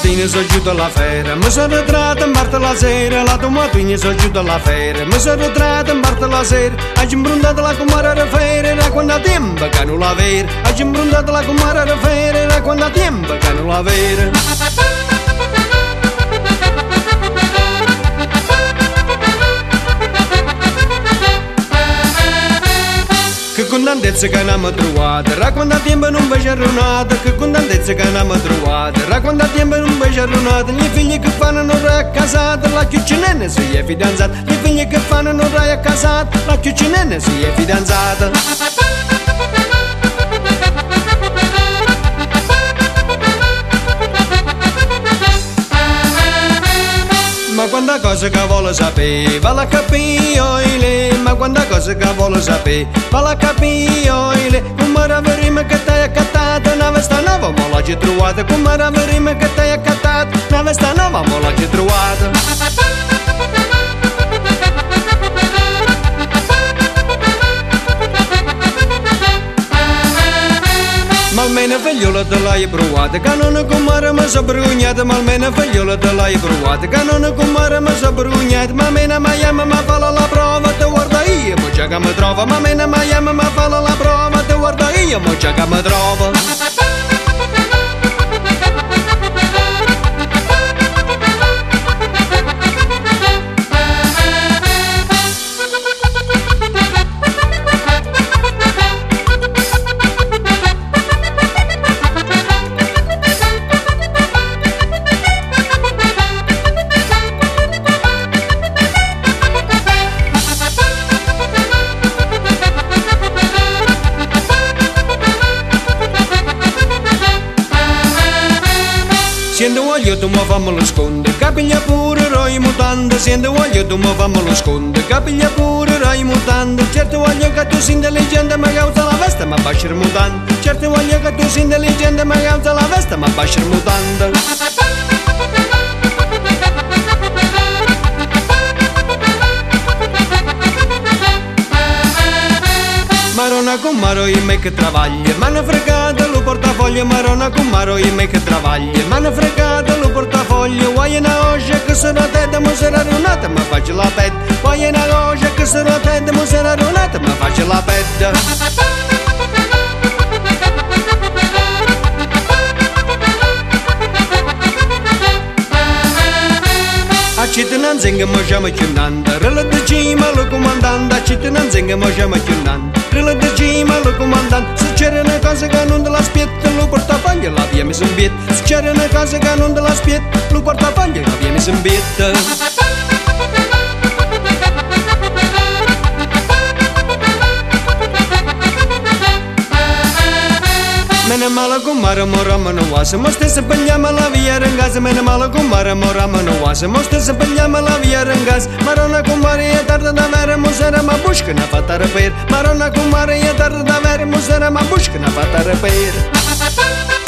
domattina sono giù dalla fera, mi sono ritrato in parte la sera, la domattina sono giù dalla fera, mi sono ritrato in parte la sera, oggi imbrundato la comare a fere, da quando tempo che non la vera, oggi imbrundato la comare a fere, da quando tempo che non la vera. Che contentezza che abbiamo trovato, racconta tempo non vi c'è arruinato, che contentezza che abbiamo trovato, racconta tempo non vi c'è arruinato, gli figli che fanno non è casato, la chiucinenne si è fidanzata, gli figli che fanno non è casato, la chiucinenne si è fidanzata. Ma quanta cosa che vuole sapere, va la capire, ma quanta cosa che vuole sapere, va la capire, come raverimo che t'hai accattato, una vesta nuova ma l'hai trovata, come raverimo che t'hai accattato, una vesta nuova ma l'hai trovata. Ma almeno figliola te l'hai provata, che non come mi sono brugnata, ma almeno figliola te l'hai provata, che non come mi sono brugnata, ma meno mi chiama ma fa la prova, te guarda io, mo già che mi trova, ma meno mi chiama ma fa la prova, te guarda io, mo già che mi trova. Siendo voglio tu mi fammelo sconde, capiglia pure roi mutande, siendo voglio tu mi fammelo sconde, capiglia pure roi mutande, certo voglio che tu sia intelligente ma causa la veste ma bascer mutande, certo voglio che tu sia intelligente ma causa la veste ma bascer mutande. Marona con maro in me che travaglia, ma ne fregata lo portafoglio, marona con maro in me che travaglia, ma ne fregata lo portafoglio, vuoi una oscia che sarà tetta, ma sarà runata, ma faccio la pet, vuoi una oscia che sarà tetta, ma sarà runata, ma faccio la pet. Accittano zinga ma chiama chiunanda, rela de cima lo comandante, accittano zinga ma chiama chiunanda, rela de cima lo comandante, se c'era una cosa che non te la spietta, lo portafoglio l'abbia messo in bietta, se c'era una cosa che non te la spietta, lo portafoglio l'abbia messo in bietta. Mene mala kumara mora mano wasa, moste se penjama la via rengas, mene mala kumara mora mano wasa, moste se penjama la via rengas, marona kumara ya tarda da vere musera ma bushka na fata repair, marona kumara ya tarda da vere musera ma bushka na fata repair.